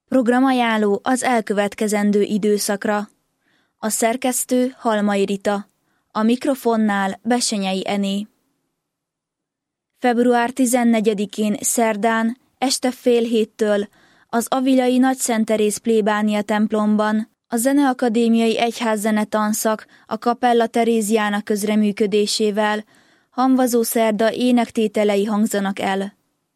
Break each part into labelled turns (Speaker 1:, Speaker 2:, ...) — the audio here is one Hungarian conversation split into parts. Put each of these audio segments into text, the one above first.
Speaker 1: Programajánló az elkövetkezendő időszakra. A szerkesztő Halmai Rita. A mikrofonnál Bessenyei Ené. Február 14-én szerdán este 6:30 az avilai Nagy Szent Teréz plébánia templomban a Zeneakadémiai Egyházzene tanszak a Kapella Teréziána közreműködésével Hamvazó szerda énektételei hangzanak el.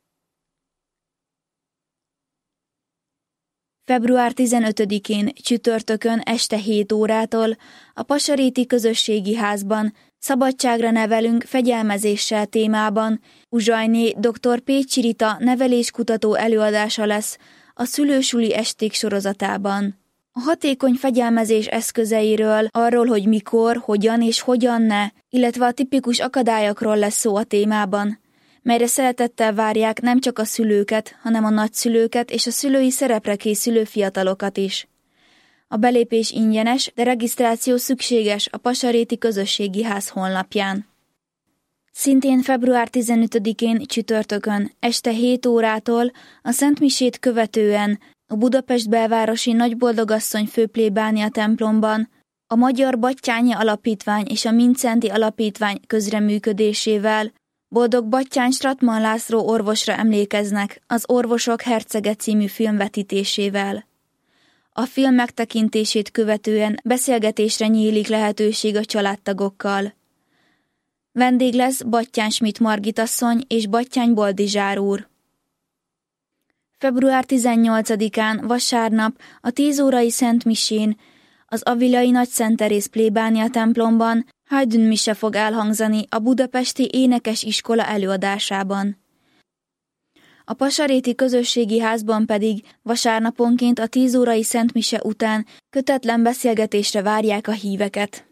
Speaker 1: Február 15-én csütörtökön este 7 órától a Pasaréti Közösségi Házban Szabadságra nevelünk fegyelmezéssel témában Uzsajné dr. Pécsi Rita neveléskutató előadása lesz a Szülősuli esték sorozatában. A hatékony fegyelmezés eszközeiről, arról, hogy mikor, hogyan és hogyan ne, illetve a tipikus akadályokról lesz szó a témában, melyre szeretettel várják nem csak a szülőket, hanem a nagyszülőket és a szülői szerepre készülő fiatalokat is. A belépés ingyenes, de regisztráció szükséges a Pasaréti Közösségi Ház honlapján. Szintén február 15-én csütörtökön este 7 órától a szentmisét követően a Budapest belvárosi Nagyboldogasszony főplébánia templomban a Magyar Battyányi Alapítvány és a Mindszenty Alapítvány közreműködésével Boldog Batthyány Stratman László orvosra emlékeznek az Orvosok hercege című film vetítésével. A film megtekintését követően beszélgetésre nyílik lehetőség a családtagokkal. Vendég lesz Batthyány Schmidt Margit asszony és Batthyány Boldizsár úr. Február 18-án vasárnap a 10 órai szentmisén az avilai Nagy Szent Teréz plébánia templomban Haydn mise fog elhangzani a Budapesti Énekes Iskola előadásában. A Pasaréti Közösségi Házban pedig vasárnaponként a 10 órai szentmise után kötetlen beszélgetésre várják a híveket.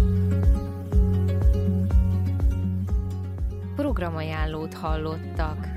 Speaker 2: Programajánlót hallottak.